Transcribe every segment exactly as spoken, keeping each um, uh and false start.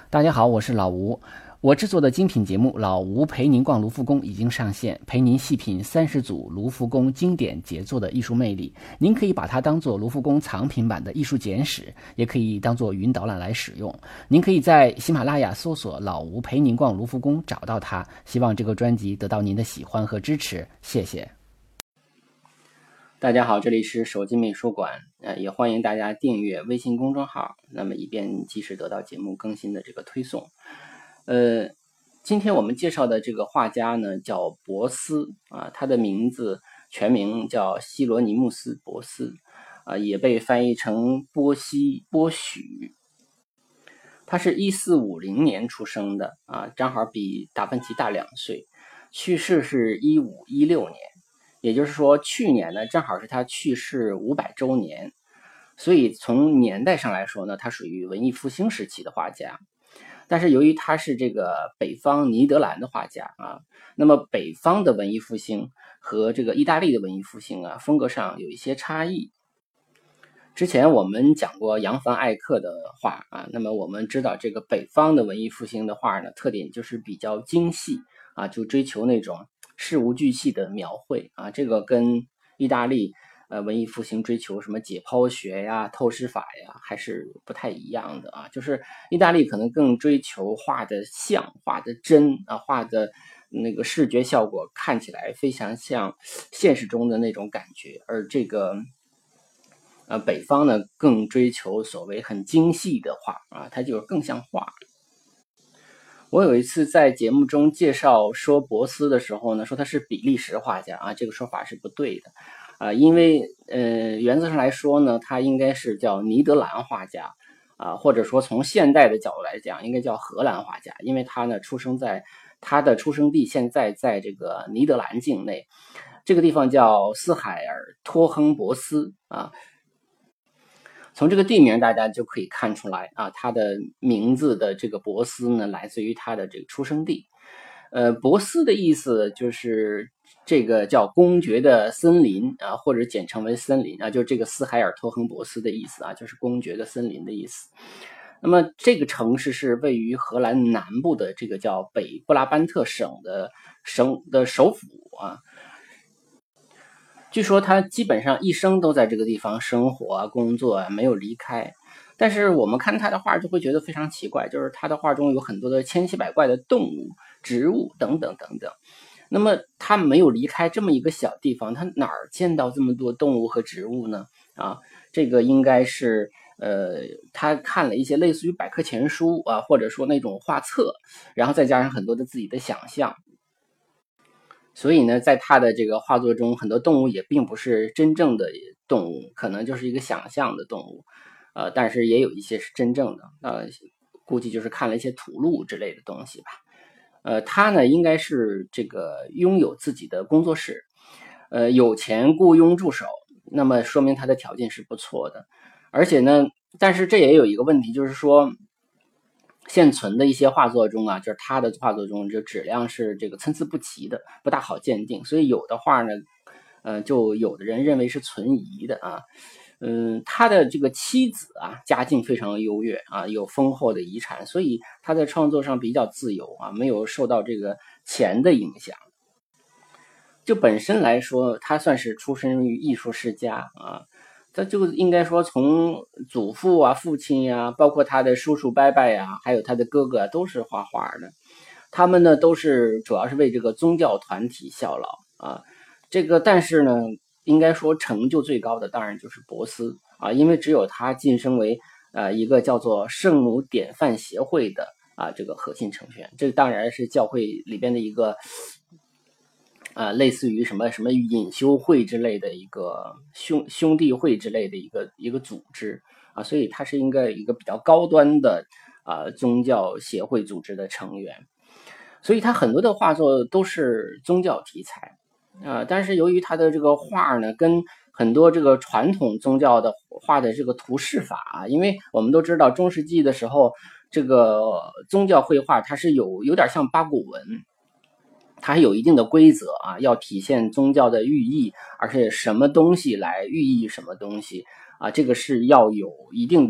大家好，我是老吴。我制作的精品节目《老吴陪您逛卢浮宫》已经上线，陪您细品三十组卢浮宫经典杰作的艺术魅力。您可以把它当做卢浮宫藏品版的艺术简史，也可以当做语音导览来使用。您可以在喜马拉雅搜索“老吴陪您逛卢浮宫”找到它。希望这个专辑得到您的喜欢和支持，谢谢。大家好，这里是手机美术馆，呃，也欢迎大家订阅微信公众号，那么以便及时得到节目更新的这个推送。呃，今天我们介绍的这个画家呢叫博斯啊，他的名字全名叫希罗尼穆斯·博斯啊，也被翻译成波西波许。他是一四五零年出生的啊，正好比达芬奇大两岁，去世是一五一六年。也就是说，去年呢正好是他去世五百周年，所以从年代上来说呢，他属于文艺复兴时期的画家。但是由于他是这个北方尼德兰的画家啊，那么北方的文艺复兴和这个意大利的文艺复兴啊，风格上有一些差异。之前我们讲过扬凡艾克的画啊，那么我们知道这个北方的文艺复兴的画呢，特点就是比较精细啊，就追求那种事无巨细的描绘啊，这个跟意大利呃文艺复兴追求什么解剖学呀、透视法呀，还是不太一样的啊。就是意大利可能更追求画的像、画的真啊，画的那个视觉效果看起来非常像现实中的那种感觉，而这个呃北方呢更追求所谓很精细的画啊，它就是更像画。我有一次在节目中介绍说博斯的时候呢，说他是比利时画家啊，这个说法是不对的啊，因为呃原则上来说呢，他应该是叫尼德兰画家啊，或者说从现代的角度来讲，应该叫荷兰画家，因为他呢出生在他的出生地现在在这个尼德兰境内，这个地方叫斯海尔托亨博斯啊。从这个地名大家就可以看出来啊，他的名字的这个博斯呢，来自于他的这个出生地。呃，博斯的意思就是这个叫公爵的森林啊，或者简称为森林啊，就是这个斯海尔托亨博斯的意思啊，就是公爵的森林的意思。那么这个城市是位于荷兰南部的这个叫北布拉班特省的省的首府啊。据说他基本上一生都在这个地方生活啊、工作啊，没有离开。但是我们看他的画就会觉得非常奇怪，就是他的画中有很多的千奇百怪的动物、植物等等等等。那么他没有离开这么一个小地方，他哪儿见到这么多动物和植物呢？啊，这个应该是呃，他看了一些类似于百科全书啊，或者说那种画册，然后再加上很多的自己的想象。所以呢，在他的这个画作中，很多动物也并不是真正的动物，可能就是一个想象的动物，呃，但是也有一些是真正的，呃，估计就是看了一些图录之类的东西吧。呃，他呢，应该是这个拥有自己的工作室，呃，有钱雇佣助手，那么说明他的条件是不错的，而且呢，但是这也有一个问题，就是说，现存的一些画作中啊，就是他的画作中，就质量是这个参差不齐的，不大好鉴定，所以有的画呢，呃，就有的人认为是存疑的啊。嗯，他的这个妻子啊，家境非常优越啊，有丰厚的遗产，所以他在创作上比较自由啊，没有受到这个钱的影响。就本身来说，他算是出身于艺术世家啊。他就应该说从祖父啊、父亲呀、啊，包括他的叔叔伯伯呀，还有他的哥哥、啊、都是画画的。他们呢都是主要是为这个宗教团体效劳啊。这个但是呢，应该说成就最高的当然就是博斯啊，因为只有他晋升为呃一个叫做圣母典范协会的啊这个核心成员。这当然是教会里边的一个。啊，类似于什么什么隐修会之类的一个兄兄弟会之类的一个一个组织啊，所以它是应该一个比较高端的啊宗教协会组织的成员，所以他很多的画作都是宗教题材啊，但是由于他的这个画呢，跟很多这个传统宗教的画的这个图示法啊，因为我们都知道中世纪的时候，这个宗教绘画它是有有点像八股文。它有一定的规则啊，要体现宗教的寓意，而且什么东西来寓意什么东西啊，这个是要有一定的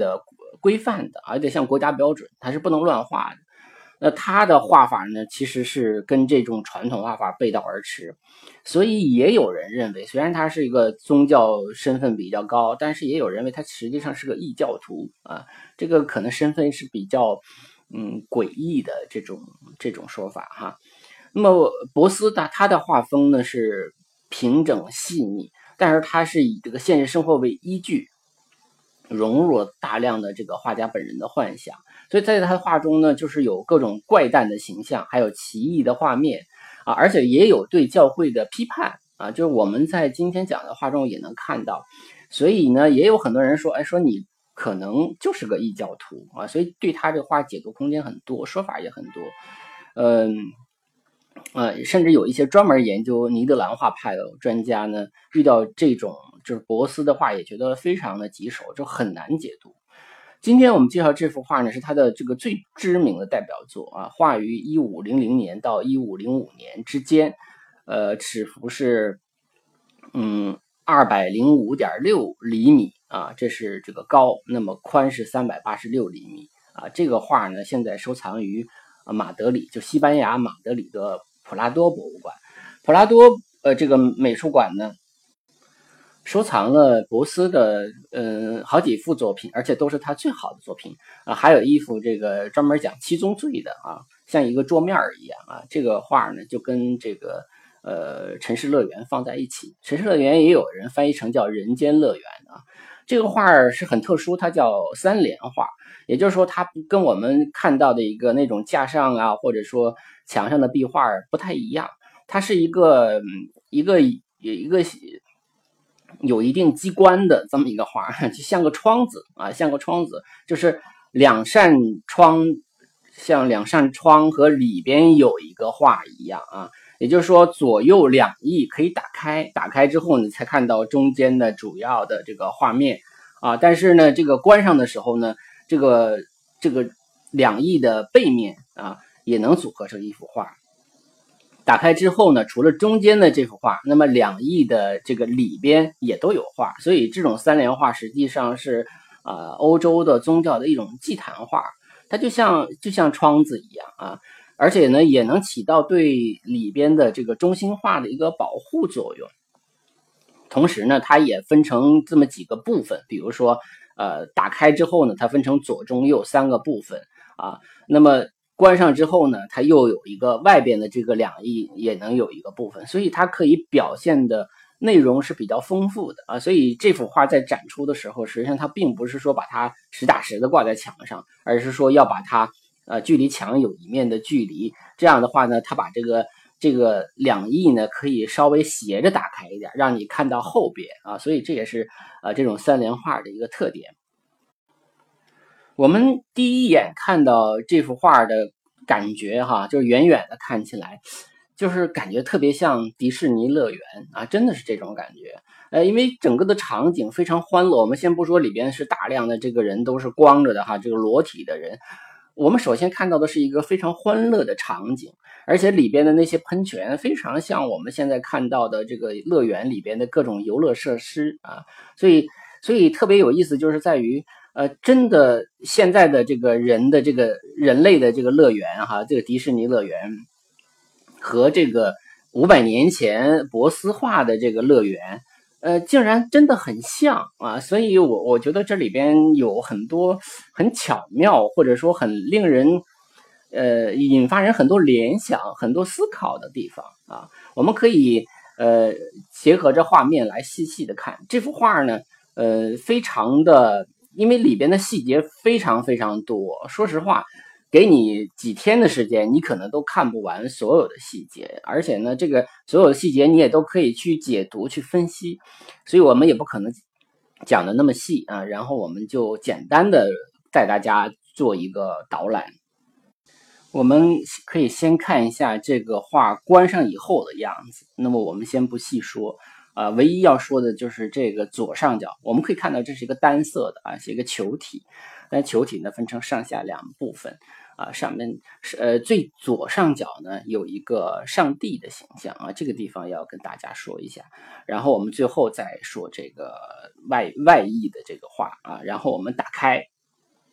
规范的，而且像国家标准，它是不能乱画的。那他的画法呢，其实是跟这种传统画法背道而驰，所以也有人认为，虽然他是一个宗教身份比较高，但是也有人认为他实际上是个异教徒啊，这个可能身份是比较嗯诡异的这种这种说法哈。那么博斯的他的画风呢是平整细腻，但是他是以这个现实生活为依据，融入了大量的这个画家本人的幻想，所以在他的画中呢，就是有各种怪诞的形象，还有奇异的画面啊，而且也有对教会的批判啊，就是我们在今天讲的画中也能看到。所以呢，也有很多人说，哎，说你可能就是个异教徒啊，所以对他这画解读空间很多，说法也很多，嗯。呃，甚至有一些专门研究尼德兰画派的专家呢，遇到这种就是博斯的画，也觉得非常的棘手，就很难解读。今天我们介绍这幅画呢，是他的这个最知名的代表作啊，画于一五零零年到一五零五年之间，呃，尺幅是嗯二百零五点六厘米啊，这是这个高，那么宽是三百八十六厘米啊。这个画呢，现在收藏于马德里，就西班牙马德里的普拉多博物馆。普拉多呃这个美术馆呢，收藏了博斯的呃好几幅作品，而且都是他最好的作品啊。还有一幅这个专门讲七宗罪的啊，像一个桌面一样啊。这个画呢，就跟这个呃城市乐园放在一起。城市乐园也有人翻译成叫人间乐园啊。这个画是很特殊，它叫三联画，也就是说它跟我们看到的一个那种架上啊，或者说墙上的壁画不太一样。它是一个一个一个有一定机关的这么一个画，就像个窗子啊，像个窗子，就是两扇窗，像两扇窗和里边有一个画一样啊。也就是说，左右两翼可以打开，打开之后你才看到中间的主要的这个画面啊。但是呢，这个关上的时候呢，这个这个两翼的背面啊，也能组合成一幅画。打开之后呢，除了中间的这幅画，那么两翼的这个里边也都有画，所以这种三联画实际上是呃欧洲的宗教的一种祭坛画，它就像就像窗子一样啊。而且呢，也能起到对里边的这个中心画的一个保护作用。同时呢，它也分成这么几个部分，比如说，呃，打开之后呢，它分成左、中、右三个部分啊。那么关上之后呢，它又有一个外边的这个两翼也能有一个部分，所以它可以表现的内容是比较丰富的啊。所以这幅画在展出的时候，实际上它并不是说把它实打实的挂在墙上，而是说要把它呃，距离墙有一面的距离，这样的话呢，它把这个这个两翼呢可以稍微斜着打开一点，让你看到后边啊，所以这也是呃这种三联画的一个特点。我们第一眼看到这幅画的感觉哈，就是远远的看起来，就是感觉特别像迪士尼乐园啊，真的是这种感觉。呃，因为整个的场景非常欢乐，我们先不说里边是大量的这个人都是光着的哈，这个裸体的人。我们首先看到的是一个非常欢乐的场景，而且里边的那些喷泉非常像我们现在看到的这个乐园里边的各种游乐设施啊，所以所以特别有意思，就是在于呃，真的现在的这个人的这个人类的这个乐园哈，这个迪士尼乐园和这个五百年前博斯画的这个乐园。呃，竟然真的很像啊，所以我我觉得这里边有很多很巧妙，或者说很令人呃引发人很多联想、很多思考的地方啊。我们可以呃结合着画面来细细的看这幅画呢，呃，非常的，因为里边的细节非常非常多，说实话。给你几天的时间，你可能都看不完所有的细节，而且呢，这个所有的细节你也都可以去解读、去分析，所以我们也不可能讲的那么细啊。然后我们就简单的带大家做一个导览。我们可以先看一下这个画关上以后的样子。那么我们先不细说啊、呃，唯一要说的就是这个左上角，我们可以看到这是一个单色的啊，是一个球体。但球体呢分成上下两部分。啊，上面是呃最左上角呢有一个上帝的形象啊，这个地方要跟大家说一下。然后我们最后再说这个外外翼的这个画啊，然后我们打开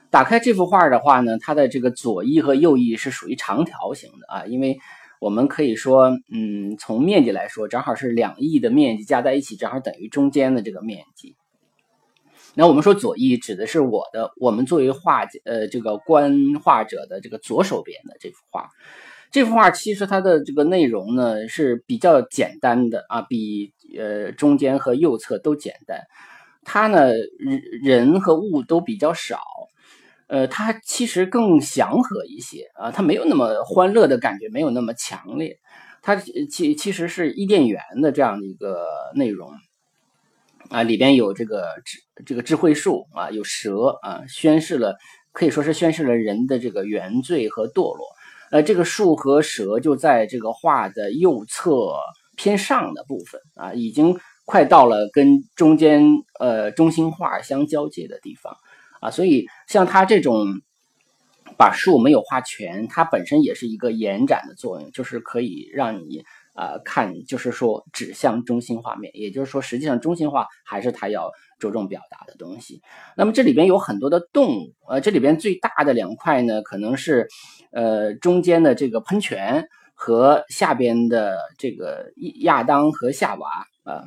打开这幅画的话呢，它的这个左翼和右翼是属于长条形的啊，因为我们可以说，嗯，从面积来说，正好是两翼的面积加在一起，正好等于中间的这个面积。那我们说左翼指的是我的，我们作为画呃这个观画者的这个左手边的这幅画。这幅画其实它的这个内容呢是比较简单的啊，比呃中间和右侧都简单。它呢人和物都比较少，呃，它其实更祥和一些啊，它没有那么欢乐的感觉，没有那么强烈。它其其实是伊甸园的这样的一个内容啊，里边有这个智这个智慧树啊，有蛇啊，宣示了可以说是宣示了人的这个原罪和堕落。呃，这个树和蛇就在这个画的右侧偏上的部分啊，已经快到了跟中间呃中心画相交界的地方啊，所以像它这种把树没有画全，它本身也是一个延展的作用，就是可以让你呃看，就是说指向中心画面，也就是说实际上中心画还是它要着重表达的东西。那么这里边有很多的动物，呃，这里边最大的两块呢，可能是呃中间的这个喷泉和下边的这个亚当和夏娃啊、呃。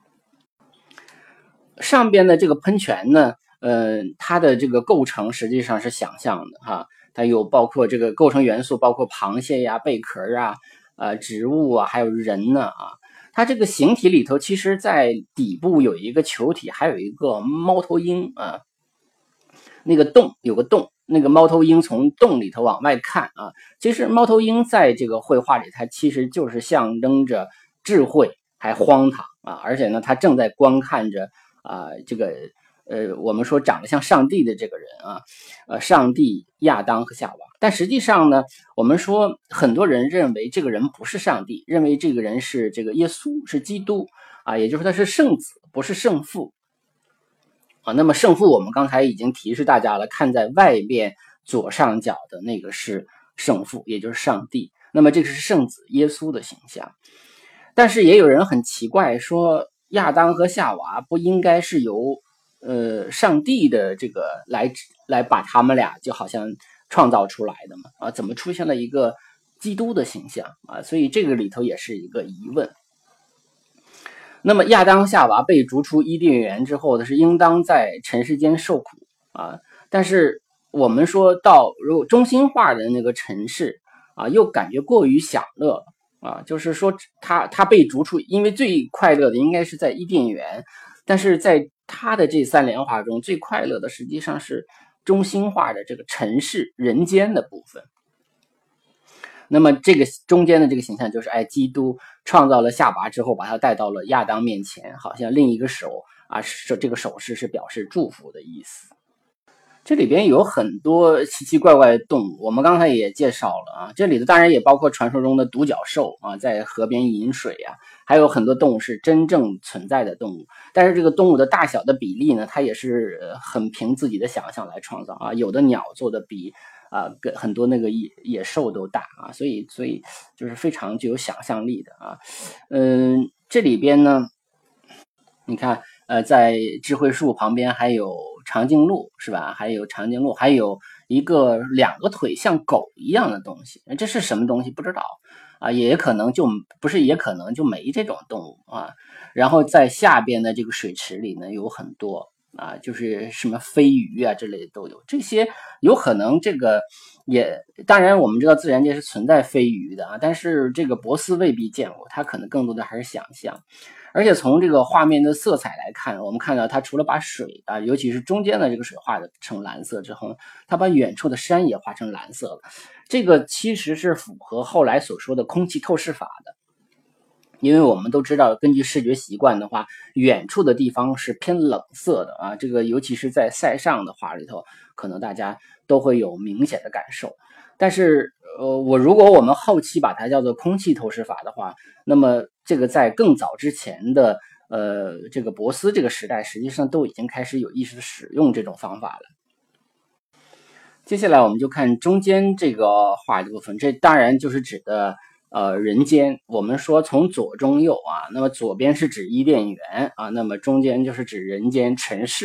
上边的这个喷泉呢，呃，它的这个构成实际上是想象的哈，它有包括这个构成元素，包括螃蟹呀、贝壳啊、呃植物啊，还有人呢啊。它这个形体里头，其实在底部有一个球体，还有一个猫头鹰啊。那个洞有个洞，那个猫头鹰从洞里头往外看啊。其实猫头鹰在这个绘画里，它其实就是象征着智慧还荒唐啊，而且呢，它正在观看着啊这个呃我们说长得像上帝的这个人啊，呃上帝、亚当和夏娃。但实际上呢，我们说很多人认为这个人不是上帝，认为这个人是这个耶稣，是基督啊，也就是说他是圣子，不是圣父。啊，那么圣父我们刚才已经提示大家了，看在外边左上角的那个是圣父，也就是上帝。那么这个是圣子耶稣的形象。但是也有人很奇怪，说亚当和夏娃不应该是由呃上帝的这个来来把他们俩就好像创造出来的嘛？啊，怎么出现了一个基督的形象啊？所以这个里头也是一个疑问。那么亚当夏娃被逐出伊甸园之后呢，是应当在尘世间受苦啊。但是我们说到如果中心化的那个尘世啊，又感觉过于享乐啊，就是说他他被逐出，因为最快乐的应该是在伊甸园，但是在他的这三联画中，最快乐的实际上是中心化的这个尘世人间的部分。那么这个中间的这个形象就是，哎，基督创造了夏娃之后，把他带到了亚当面前，好像另一个手啊，手这个手势是表示祝福的意思。这里边有很多奇奇怪怪的动物，我们刚才也介绍了啊，这里的当然也包括传说中的独角兽啊，在河边饮水啊，还有很多动物是真正存在的动物，但是这个动物的大小的比例呢，它也是很凭自己的想象来创造啊，有的鸟做的比啊，跟很多那个野野兽都大啊，所以所以就是非常具有想象力的啊，嗯，这里边呢，你看，呃，在智慧树旁边还有长颈鹿是吧？还有长颈鹿，还有一个两个腿像狗一样的东西，这是什么东西不知道啊？也可能就不是，也可能就没这种动物啊。然后在下边的这个水池里呢，有很多。啊，就是什么飞鱼啊之类的都有，这些有可能这个也，当然我们知道自然界是存在飞鱼的啊，但是这个博斯未必见过，他可能更多的还是想象。而且从这个画面的色彩来看，我们看到它除了把水啊，尤其是中间的这个水画的成蓝色之后，它把远处的山也画成蓝色了。这个其实是符合后来所说的空气透视法的。因为我们都知道，根据视觉习惯的话，远处的地方是偏冷色的啊。这个尤其是在塞尚的画里头，可能大家都会有明显的感受。但是，呃，我如果我们后期把它叫做空气透视法的话，那么这个在更早之前的呃这个博斯这个时代，实际上都已经开始有意识的使用这种方法了。接下来我们就看中间这个画的部分，这当然就是指的。呃，人间，我们说从左中右啊，那么左边是指伊甸园啊，那么中间就是指人间尘世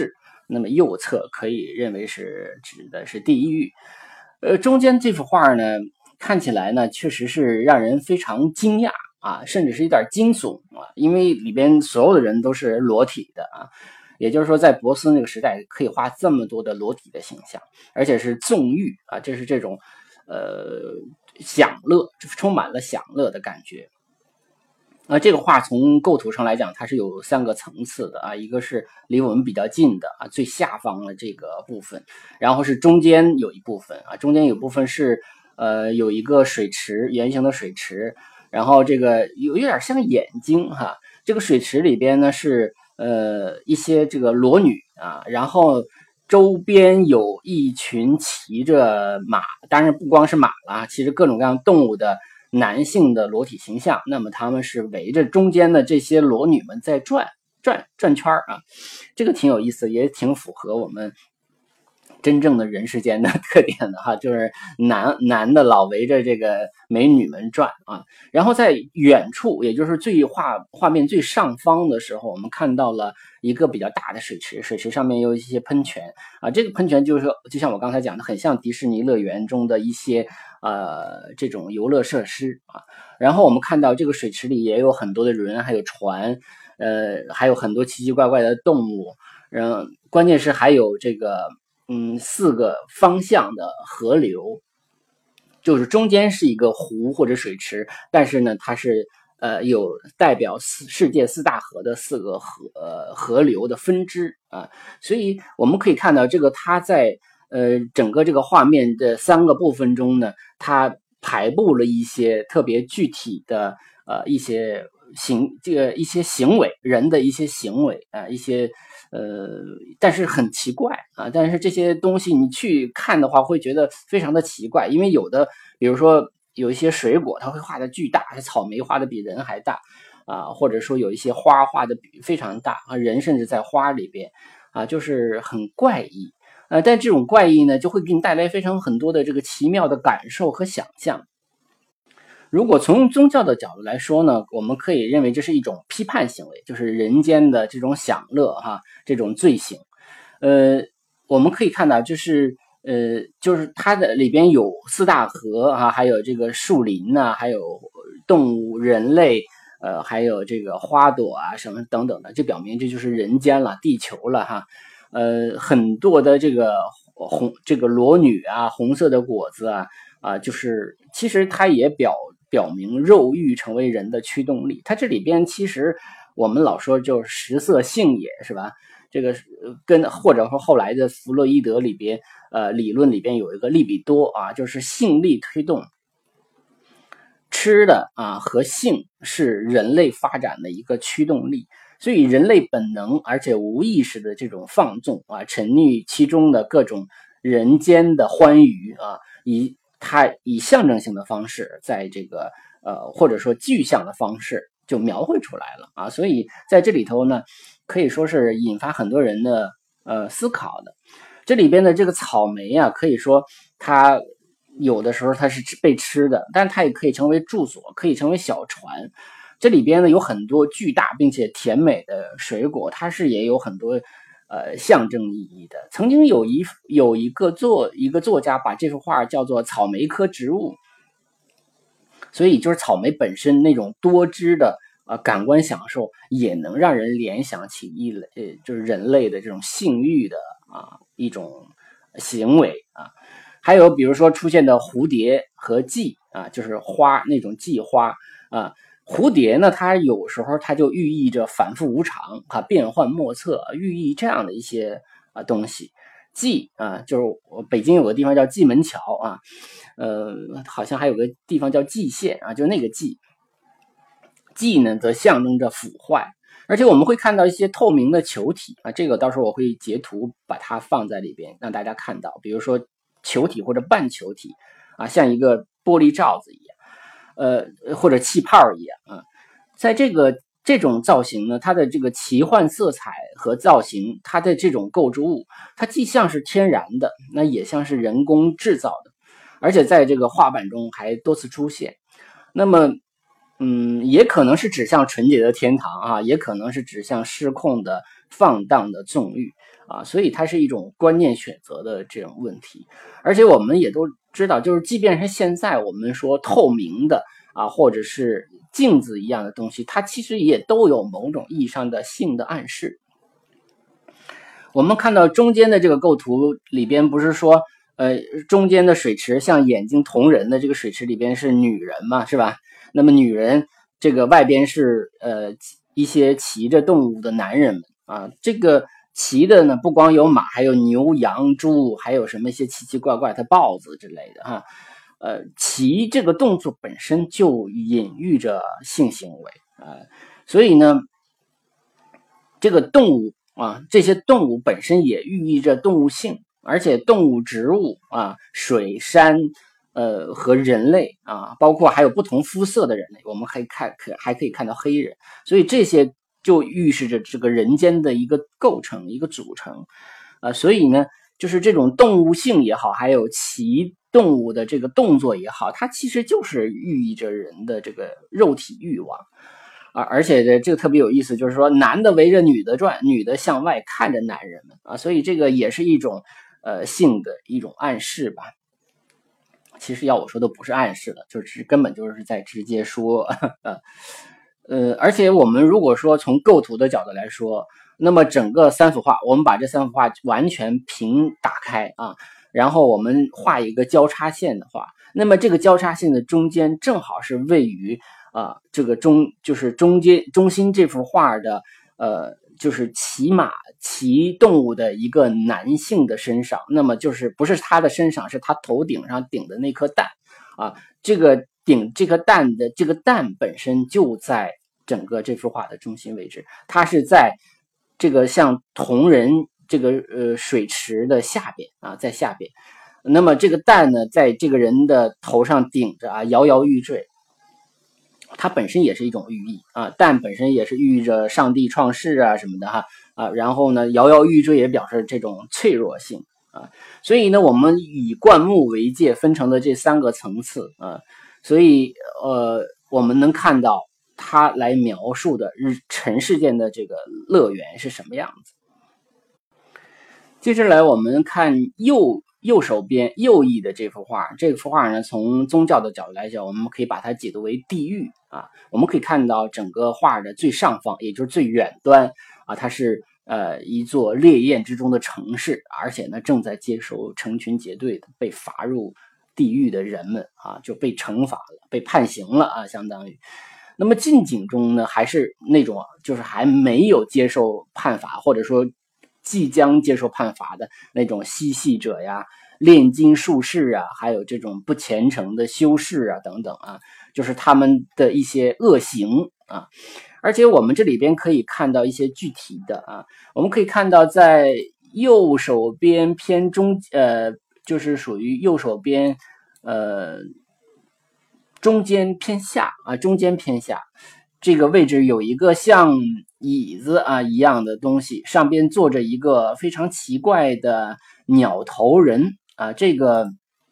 那么右侧可以认为是指的是地狱。呃，中间这幅画呢，看起来呢确实是让人非常惊讶啊，甚至是有点惊悚啊，因为里边所有的人都是裸体的啊。也就是说，在波斯那个时代，可以画这么多的裸体的形象，而且是纵欲啊，这是这种呃享乐，充满了享乐的感觉。啊，这个画从构图上来讲，它是有三个层次的啊，一个是离我们比较近的啊，最下方的这个部分，然后是中间有一部分啊，中间有部分是呃有一个水池，圆形的水池，然后这个有有点像眼睛哈，这个水池里边呢是呃一些这个裸女啊，然后周边有一群骑着马，当然不光是马了，其实各种各样动物的男性的裸体形象，那么他们是围着中间的这些裸女们在转转转圈啊，这个挺有意思，也挺符合我们真正的人世间的特点的哈，就是男男的老围着这个美女们转啊，然后在远处，也就是最画画面最上方的时候，我们看到了一个比较大的水池，水池上面有一些喷泉啊，这个喷泉就是就像我刚才讲的，很像迪士尼乐园中的一些呃这种游乐设施啊，然后我们看到这个水池里也有很多的人，还有船，呃，还有很多奇奇怪怪的动物，嗯，关键是还有这个。嗯，四个方向的河流，就是中间是一个湖或者水池，但是呢，它是呃有代表四世界四大河的四个河、呃、河流的分支啊，所以我们可以看到这个它在呃整个这个画面的三个部分中呢，它排布了一些特别具体的呃一些行这个一些行为，人的一些行为啊、呃，一些。呃，但是很奇怪啊！但是这些东西你去看的话，会觉得非常的奇怪，因为有的，比如说有一些水果，它会画的巨大，草莓画的比人还大啊，或者说有一些花画的比非常大啊，人甚至在花里边啊，就是很怪异。呃，但这种怪异呢，就会给你带来非常很多的这个奇妙的感受和想象。如果从宗教的角度来说呢，我们可以认为这是一种批判行为，就是人间的这种享乐哈，这种罪行。呃，我们可以看到，就是呃，就是它的里边有四大河啊，还有这个树林呐、啊，还有动物、人类，呃，还有这个花朵啊什么等等的，这表明这就是人间了，地球了哈。呃，很多的这个红这个裸女啊，红色的果子啊，啊，就是其实它也表。表明肉欲成为人的驱动力，它这里边其实我们老说就是食色性也是吧？这个跟或者说后来的弗洛伊德里边呃理论里边有一个利比多啊，就是性力推动吃的啊和性是人类发展的一个驱动力，所以人类本能而且无意识的这种放纵啊，沉溺其中的各种人间的欢愉啊，以。它以象征性的方式，在这个呃或者说具象的方式就描绘出来了啊，所以在这里头呢，可以说是引发很多人的呃思考的。这里边的这个草莓啊，可以说它有的时候它是被吃的，但它也可以成为住所，可以成为小船。这里边呢有很多巨大并且甜美的水果，它是也有很多。呃，象征意义的。曾经有一有一个作一个作家把这幅画叫做草莓科植物，所以就是草莓本身那种多汁的呃感官享受，也能让人联想起一类呃就是人类的这种性欲的啊一种行为啊。还有比如说出现的蝴蝶和荠啊，就是花那种荠花啊。蝴蝶呢，它有时候它就寓意着反复无常啊，变幻莫测，寓意这样的一些啊东西。荠啊，就是北京有个地方叫荠门桥啊，呃，好像还有个地方叫荠县啊，就那个荠。荠呢，则象征着腐坏，而且我们会看到一些透明的球体啊，这个到时候我会截图把它放在里边，让大家看到，比如说球体或者半球体啊，像一个玻璃罩子一样。呃，或者气泡一样啊，在这个这种造型呢，它的这个奇幻色彩和造型，它的这种构筑物，它既像是天然的，那也像是人工制造的，而且在这个画板中还多次出现。那么，嗯，也可能是指向纯洁的天堂啊，也可能是指向失控的放荡的纵欲啊，所以它是一种观念选择的这种问题。而且我们也都知道，就是即便是现在我们说透明的啊，或者是镜子一样的东西，它其实也都有某种意义上的性的暗示。我们看到中间的这个构图里边，不是说呃中间的水池像眼睛瞳仁的这个水池里边是女人嘛，是吧？那么女人这个外边是呃一些骑着动物的男人们啊，这个骑的呢不光有马，还有牛羊猪，还有什么一些奇奇怪怪的豹子之类的哈。呃，骑这个动作本身就隐喻着性行为啊，所以呢，这个动物啊，这些动物本身也寓意着动物性，而且动物、植物啊、水、山，呃和人类啊，包括还有不同肤色的人类，我们可以看，可还可以看到黑人，所以这些就预示着这个人间的一个构成、一个组成啊，所以呢，就是这种动物性也好，还有其动物的这个动作也好，它其实就是寓意着人的这个肉体欲望。啊，而且这个特别有意思，就是说男的围着女的转，女的向外看着男人们啊，所以这个也是一种呃性的一种暗示吧。其实要我说都不是暗示了，就是根本就是在直接说呃呃，而且我们如果说从构图的角度来说，那么整个三幅画，我们把这三幅画完全平打开啊，然后我们画一个交叉线的话，那么这个交叉线的中间正好是位于啊，这个中就是中间中心这幅画的呃，就是骑马骑动物的一个男性的身上，那么就是不是他的身上，是他头顶上顶的那颗蛋啊，这个顶这颗蛋的这个蛋本身就在整个这幅画的中心位置，它是在这个像铜人这个呃水池的下边啊，在下边。那么这个蛋呢，在这个人的头上顶着啊，摇摇欲坠。它本身也是一种寓意啊，蛋本身也是寓意着上帝创世啊什么的哈啊，然后呢，摇摇欲坠也表示这种脆弱性啊，所以呢，我们以灌木为界分成的这三个层次啊，所以呃，我们能看到它来描述的日尘世间的这个乐园是什么样子。接着来我们看右右手边右翼的这幅画，这幅画呢，从宗教的角度来讲，我们可以把它解读为地狱啊。我们可以看到整个画的最上方，也就是最远端啊，它是呃一座烈焰之中的城市，而且呢正在接受成群结队的被罚入地狱的人们啊，就被惩罚了，被判刑了啊，相当于。那么近景中呢，还是那种就是还没有接受判罚，或者说即将接受判罚的那种嬉戏者呀、炼金术士啊，还有这种不虔诚的修士啊等等啊，就是他们的一些恶行啊。而且我们这里边可以看到一些具体的啊，我们可以看到在右手边偏中呃，就是属于右手边呃中间偏下啊，中间偏下。这个位置有一个像椅子啊一样的东西，上边坐着一个非常奇怪的鸟头人啊，这个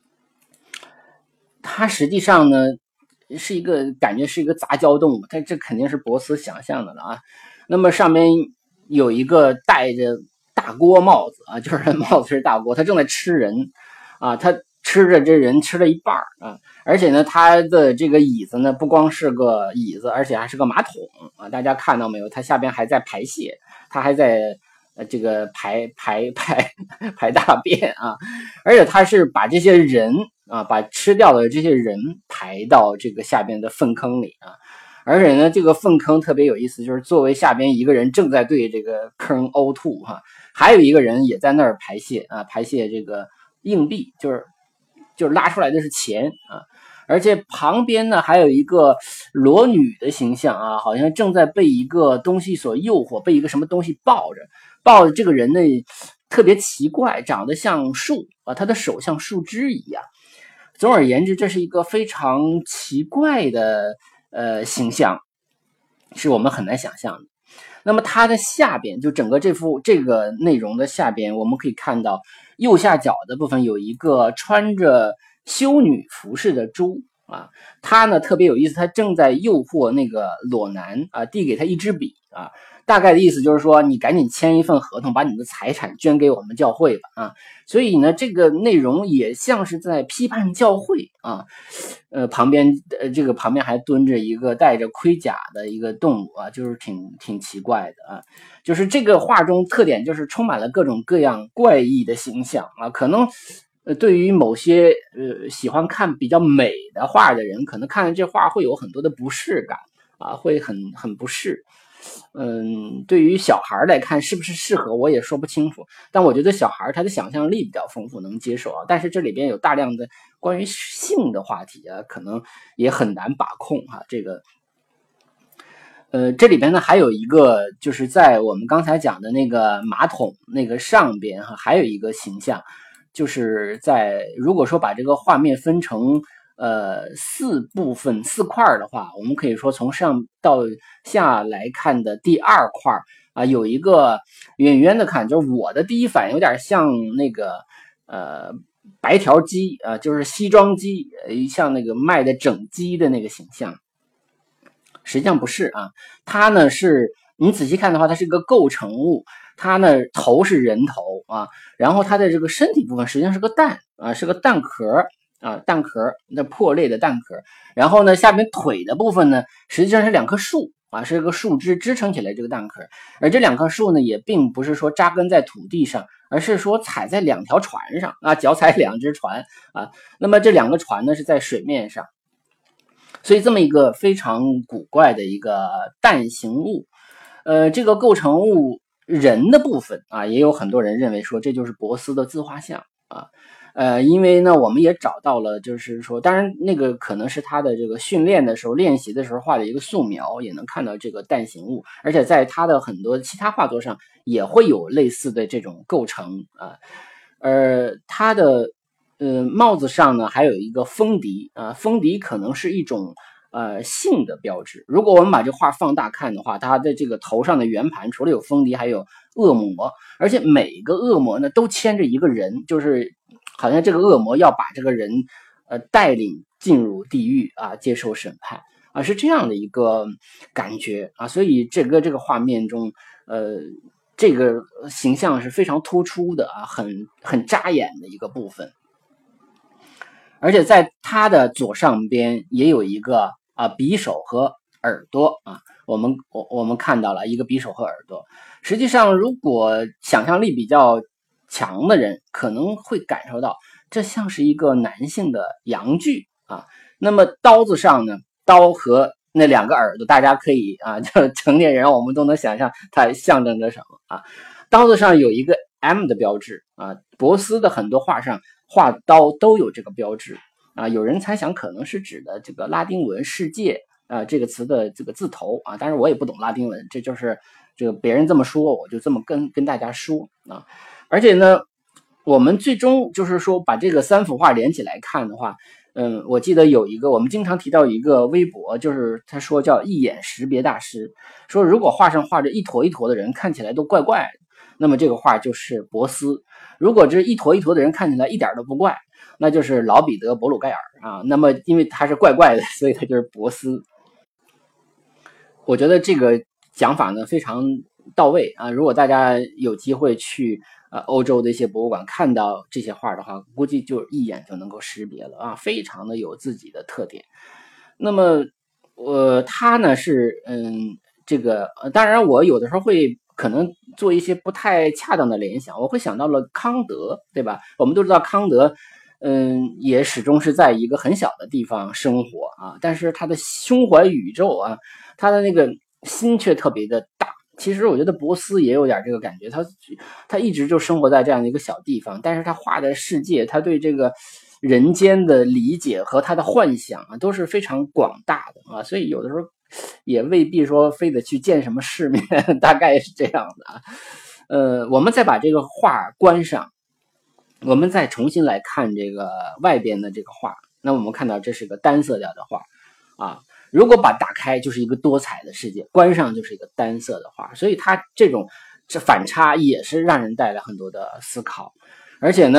它实际上呢是一个感觉是一个杂交动物，但这肯定是博斯想象的了啊。那么上面有一个戴着大锅帽子啊，就是帽子是大锅，他正在吃人啊，他吃着这人吃了一半啊，而且呢，他的这个椅子呢，不光是个椅子，而且还是个马桶啊！大家看到没有？它下边还在排泄，它还在呃这个排排排排大便啊！而且它是把这些人啊，把吃掉的这些人排到这个下边的粪坑里啊！而且呢，这个粪坑特别有意思，就是作为下边一个人正在对这个坑呕吐哈、啊，还有一个人也在那儿排泄啊，排泄这个硬币，就是。就是拉出来的是钱啊，而且旁边呢还有一个裸女的形象啊，好像正在被一个东西所诱惑，被一个什么东西抱着，抱着这个人呢特别奇怪，长得像树啊，他的手像树枝一样。总而言之，这是一个非常奇怪的呃形象，是我们很难想象的。那么它的下边，就整个这幅这个内容的下边，我们可以看到右下角的部分有一个穿着修女服饰的猪啊，他呢特别有意思，他正在诱惑那个裸男啊，递给他一支笔啊， 大概的意思就是说，你赶紧签一份合同，把你的财产捐给我们教会吧啊。所以呢，这个内容也像是在批判教会啊。呃，旁边呃这个旁边还蹲着一个带着盔甲的一个动物啊，就是挺挺奇怪的啊。就是这个画中特点就是充满了各种各样怪异的形象啊，可能呃对于某些呃喜欢看比较美的画的人，可能看这画会有很多的不适感啊，会很很不适。嗯，对于小孩来看是不是适合我也说不清楚，但我觉得小孩他的想象力比较丰富，能接受啊。但是这里边有大量的关于性的话题啊，可能也很难把控啊。这个，呃，这里边呢还有一个，就是在我们刚才讲的那个马桶那个上边哈，还有一个形象，就是在如果说把这个画面分成呃，四部分四块的话，我们可以说从上到下来看的第二块啊，有一个远远的看，就是我的第一反应有点像那个呃白条鸡啊，就是西装鸡，像那个卖的整鸡的那个形象，实际上不是啊，它呢是你仔细看的话，它是一个构成物，它呢头是人头啊，然后它的这个身体部分实际上是个蛋啊，是个蛋壳。啊，蛋壳，那破裂的蛋壳，然后呢，下面腿的部分呢，实际上是两棵树啊，是一个树枝支撑起来这个蛋壳，而这两棵树呢，也并不是说扎根在土地上，而是说踩在两条船上啊，脚踩两只船啊，那么这两个船呢是在水面上，所以这么一个非常古怪的一个蛋形物，呃，这个构成物人的部分啊，也有很多人认为说这就是博斯的自画像啊。呃，因为呢，我们也找到了，就是说，当然那个可能是他的这个训练的时候、练习的时候画的一个素描，也能看到这个蛋形物，而且在他的很多其他画作上也会有类似的这种构成啊。而他的呃帽子上呢还有一个风笛啊，风笛可能是一种呃性的标志。如果我们把这画放大看的话，它的这个头上的圆盘除了有风笛，还有恶魔，而且每个恶魔呢都牵着一个人，就是好像这个恶魔要把这个人呃带领进入地狱啊，接受审判啊，是这样的一个感觉啊。所以整个这个画面中，呃，这个形象是非常突出的啊，很很扎眼的一个部分。而且在它的左上边也有一个啊匕首和耳朵啊，我们我我们看到了一个匕首和耳朵。实际上，如果想象力比较强的人可能会感受到，这像是一个男性的阳具啊。那么刀子上呢，刀和那两个耳朵，大家可以啊，就成年人我们都能想象它象征着什么啊。刀子上有一个 M 的标志啊，博斯的很多画上画刀都有这个标志啊。有人猜想可能是指的这个拉丁文世界啊这个词的这个字头啊，当然我也不懂拉丁文，这就是这个别人这么说，我就这么跟跟大家说啊。而且呢，我们最终就是说把这个三幅画连起来看的话，嗯，我记得有一个我们经常提到一个微博，就是他说叫一眼识别大师，说如果画上画着一坨一坨的人看起来都怪怪的，那么这个画就是博斯；如果这一坨一坨的人看起来一点都不怪，那就是老彼得·博鲁盖尔啊。那么因为他是怪怪的，所以他就是博斯。我觉得这个讲法呢非常到位啊！如果大家有机会去呃欧洲的一些博物馆看到这些画的话，估计就一眼就能够识别了啊，非常的有自己的特点。那么，呃，他呢是嗯这个，呃，当然我有的时候会可能做一些不太恰当的联想，我会想到了康德，对吧？我们都知道康德。嗯，也始终是在一个很小的地方生活啊，但是他的胸怀宇宙啊，他的那个心却特别的大。其实我觉得博斯也有点这个感觉，他他一直就生活在这样的一个小地方，但是他画的世界，他对这个人间的理解和他的幻想啊，都是非常广大的啊，所以有的时候也未必说非得去见什么世面，大概是这样的啊。呃，我们再把这个画关上。我们再重新来看这个外边的这个画，那我们看到这是个单色调的画啊。如果把打开就是一个多彩的世界，关上就是一个单色的画，所以它这种这反差也是让人带来很多的思考。而且呢，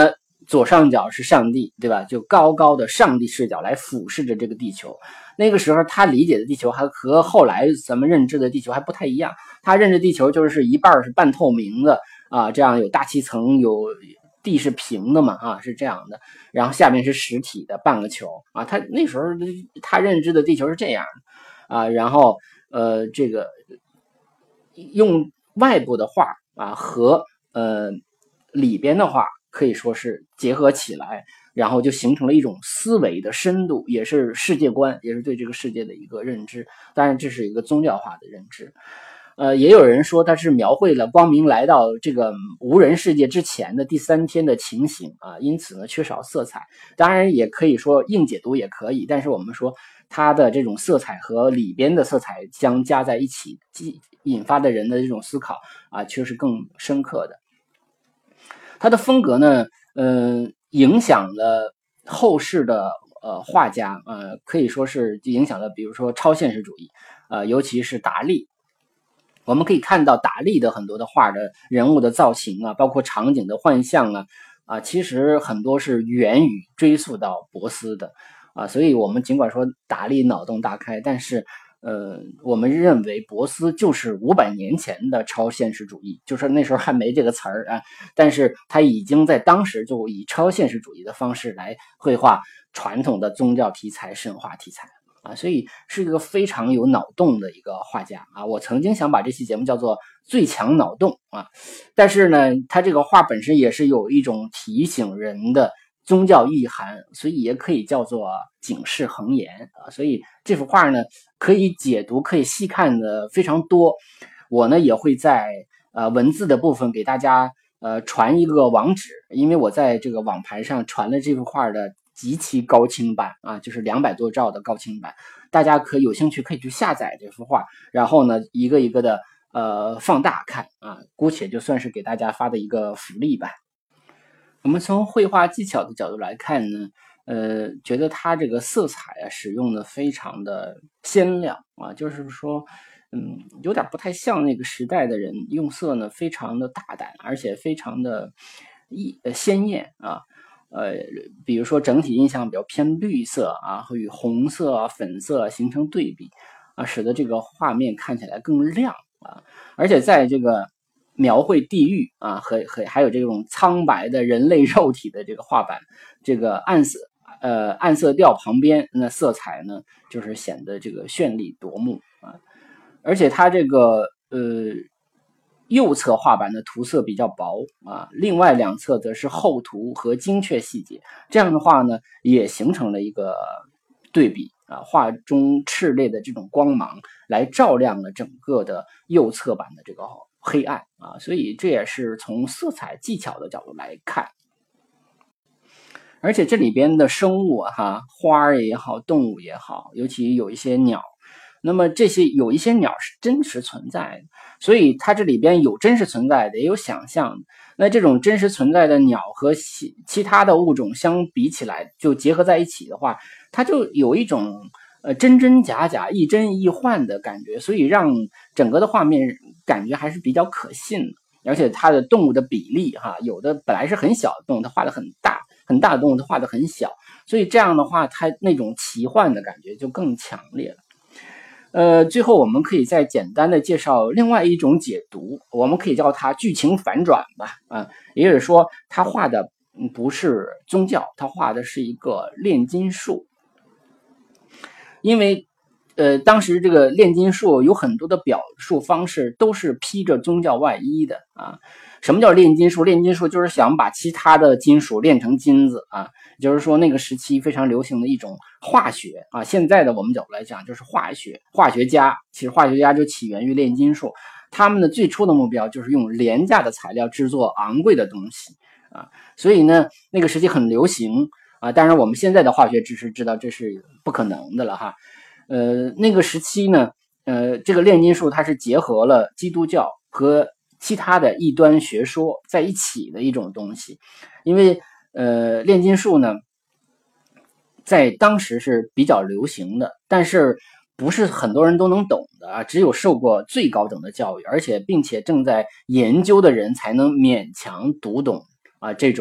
左上角是上帝，对吧？就高高的上帝视角来俯视着这个地球。那个时候他理解的地球还和后来咱们认知的地球还不太一样，他认知地球就是一半是半透明的啊，这样有大气层，有地是平的嘛啊，是这样的，然后下面是实体的半个球啊，他那时候他认知的地球是这样啊，然后呃这个用外部的画啊和呃里边的画可以说是结合起来，然后就形成了一种思维的深度，也是世界观，也是对这个世界的一个认知。当然这是一个宗教化的认知。呃，也有人说它是描绘了光明来到这个无人世界之前的第三天的情形啊，因此呢缺少色彩。当然也可以说硬解读也可以，但是我们说它的这种色彩和里边的色彩相加在一起，引发的人的这种思考啊，却是更深刻的。他的风格呢，呃，影响了后世的呃画家，呃，可以说是影响了，比如说超现实主义，呃，尤其是达利。我们可以看到达利的很多的画的人物的造型啊，包括场景的幻象啊，啊，其实很多是源于追溯到博斯的啊，所以我们尽管说达利脑洞大开，但是。呃，我们认为博斯就是五百年前的超现实主义，就是那时候还没这个词儿啊，但是他已经在当时就以超现实主义的方式来绘画传统的宗教题材、神话题材啊，所以是一个非常有脑洞的一个画家啊。我曾经想把这期节目叫做最强脑洞啊，但是呢，他这个画本身也是有一种提醒人的宗教意涵，所以也可以叫做警示恒言啊。所以这幅画呢，可以解读，可以细看的非常多。我呢也会在呃文字的部分给大家呃传一个网址，因为我在这个网盘上传了这幅画的极其高清版啊，就是两百多兆的高清版，大家可以有兴趣可以去下载这幅画，然后呢一个一个的呃放大看啊，姑且就算是给大家发的一个福利吧。我们从绘画技巧的角度来看呢，呃，觉得它这个色彩啊使用的非常的鲜亮啊，就是说，嗯，有点不太像那个时代的人用色呢，非常的大胆，而且非常的一呃鲜艳啊，呃，比如说整体印象比较偏绿色啊，会与红色啊、粉色啊形成对比啊，使得这个画面看起来更亮啊，而且在这个。描绘地狱啊，和和还有这种苍白的人类肉体的这个画板，这个暗色呃暗色调旁边，那色彩呢就是显得这个绚丽夺目啊。而且它这个呃右侧画板的涂色比较薄啊，另外两侧则是厚涂和精确细节，这样的话呢也形成了一个对比啊，画中炽烈的这种光芒来照亮了整个的右侧板的这个黑暗啊，所以这也是从色彩技巧的角度来看，而且这里边的生物哈，花也好，动物也好，尤其有一些鸟，那么这些有一些鸟是真实存在的，所以它这里边有真实存在的，也有想象的。那这种真实存在的鸟和其其他的物种相比起来，就结合在一起的话，它就有一种。呃，真真假假，亦真亦幻的感觉，所以让整个的画面感觉还是比较可信的。而且它的动物的比例哈，有的本来是很小的动物，它画的很大，很大的动物它画的很小，所以这样的话，它那种奇幻的感觉就更强烈了。呃，最后我们可以再简单的介绍另外一种解读，我们可以叫它剧情反转吧，啊，也就是说，他画的不是宗教，他画的是一个炼金术。因为，呃，当时这个炼金术有很多的表述方式都是披着宗教外衣的啊。什么叫炼金术？炼金术就是想把其他的金属炼成金子啊，就是说那个时期非常流行的一种化学啊。现在的我们角度来讲，就是化学，化学家其实化学家就起源于炼金术，他们的最初的目标就是用廉价的材料制作昂贵的东西啊。所以呢，那个时期很流行。啊，当然我们现在的化学知识知道这是不可能的了哈，呃，那个时期呢，呃，这个炼金术它是结合了基督教和其他的异端学说在一起的一种东西，因为呃，炼金术呢，在当时是比较流行的，但是不是很多人都能懂的啊，只有受过最高等的教育，而且并且正在研究的人才能勉强读懂啊这种。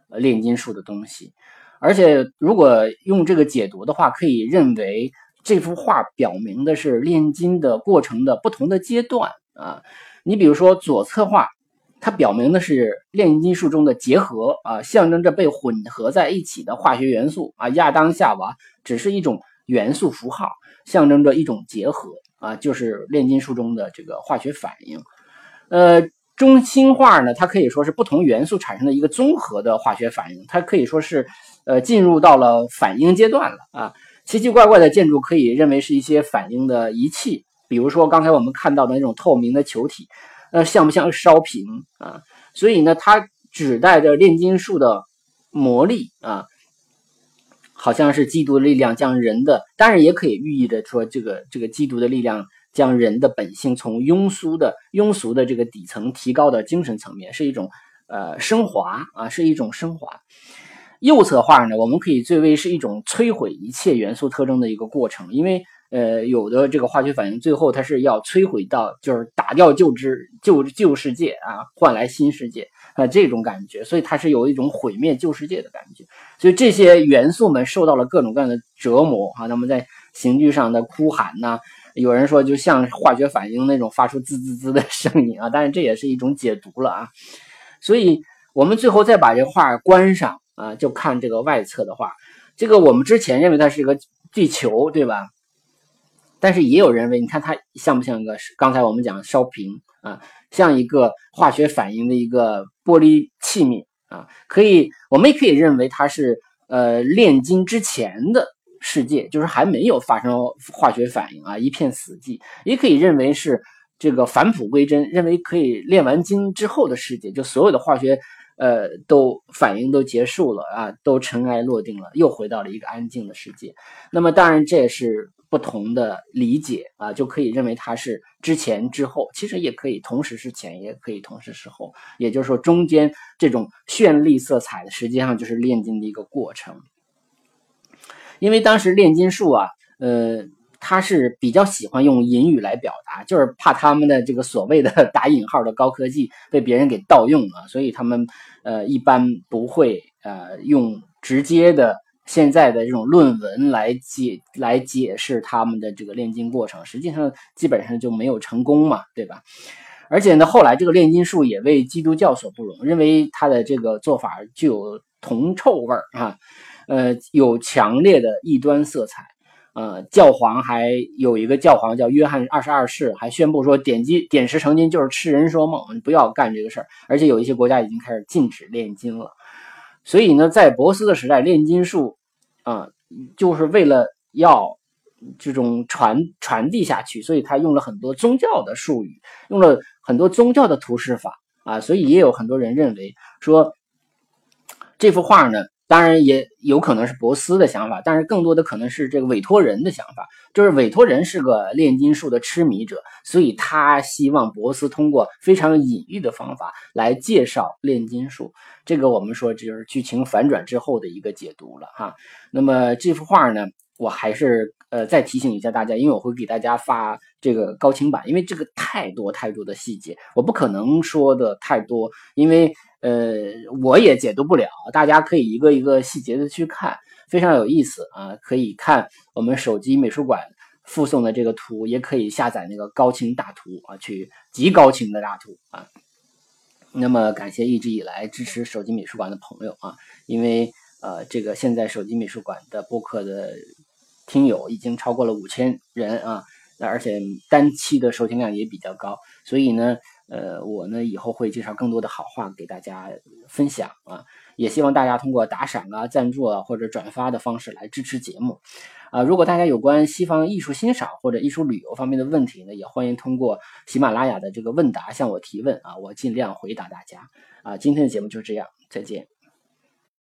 炼金术的东西。而且如果用这个解读的话，可以认为这幅画表明的是炼金的过程的不同的阶段啊。你比如说左侧画，它表明的是炼金术中的结合啊，象征着被混合在一起的化学元素啊。亚当夏娃只是一种元素符号，象征着一种结合啊，就是炼金术中的这个化学反应。呃，中心画呢，它可以说是不同元素产生的一个综合的化学反应，它可以说是呃进入到了反应阶段了啊。奇奇怪怪的建筑可以认为是一些反应的仪器，比如说刚才我们看到的那种透明的球体，呃，像不像烧瓶啊？所以呢，它指代着炼金术的魔力啊，好像是基督的力量将人的，当然也可以寓意着说这个这个基督的力量将人的本性从庸俗的庸俗的这个底层提高到精神层面，是一种呃升华啊，是一种升华。右侧画呢，我们可以最为是一种摧毁一切元素特征的一个过程，因为呃有的这个化学反应最后它是要摧毁到，就是打掉旧之旧旧世界啊，换来新世界啊，这种感觉，所以它是有一种毁灭旧世界的感觉。所以这些元素们受到了各种各样的折磨啊，那么在刑具上的哭喊呐、啊，有人说就像化学反应那种发出滋滋滋的声音啊，但是这也是一种解读了啊。所以我们最后再把这画关上啊，就看这个外侧的画。这个我们之前认为它是一个地球，对吧？但是也有人认为，你看它像不像一个刚才我们讲烧瓶啊，像一个化学反应的一个玻璃器皿啊，可以我们也可以认为它是呃炼金之前的世界，就是还没有发生化学反应啊，一片死寂。也可以认为是这个返璞归真，认为可以炼完金之后的世界，就所有的化学呃都反应都结束了啊，都尘埃落定了，又回到了一个安静的世界。那么当然这也是不同的理解啊，就可以认为它是之前之后，其实也可以同时是前，也可以同时是后，也就是说中间这种绚丽色彩的实际上就是炼金的一个过程。因为当时炼金术啊呃他是比较喜欢用隐语来表达，就是怕他们的这个所谓的打引号的高科技被别人给盗用了，所以他们呃一般不会呃用直接的现在的这种论文来解来解释他们的这个炼金过程，实际上基本上就没有成功嘛，对吧？而且呢，后来这个炼金术也为基督教所不容，认为他的这个做法具有铜臭味啊，呃，有强烈的异端色彩。呃，教皇还有一个教皇叫约翰二十二世，还宣布说点击点石成金就是痴人说梦，不要干这个事儿。而且有一些国家已经开始禁止炼金了。所以呢，在波斯的时代，炼金术啊、呃，就是为了要这种传传递下去，所以他用了很多宗教的术语，用了很多宗教的图示法啊，所以也有很多人认为说这幅画呢。当然也有可能是波斯的想法，但是更多的可能是这个委托人的想法，就是委托人是个炼金术的痴迷者，所以他希望波斯通过非常隐喻的方法来介绍炼金术。这个我们说这就是剧情反转之后的一个解读了哈。那么这幅画呢，我还是呃再提醒一下大家，因为我会给大家发这个高清版，因为这个太多太多的细节，我不可能说的太多，因为呃，我也解读不了，大家可以一个一个细节的去看，非常有意思啊！可以看我们手机美术馆附送的这个图，也可以下载那个高清大图啊，去极高清的大图啊。那么感谢一直以来支持手机美术馆的朋友啊，因为呃，这个现在手机美术馆的播客的听友已经超过了五千人啊，而且单期的收听量也比较高，所以呢。呃，我呢以后会介绍更多的好画给大家分享啊，也希望大家通过打赏啊、赞助啊或者转发的方式来支持节目啊。如果大家有关西方艺术欣赏或者艺术旅游方面的问题呢，也欢迎通过喜马拉雅的这个问答向我提问啊，我尽量回答大家啊。今天的节目就这样，再见。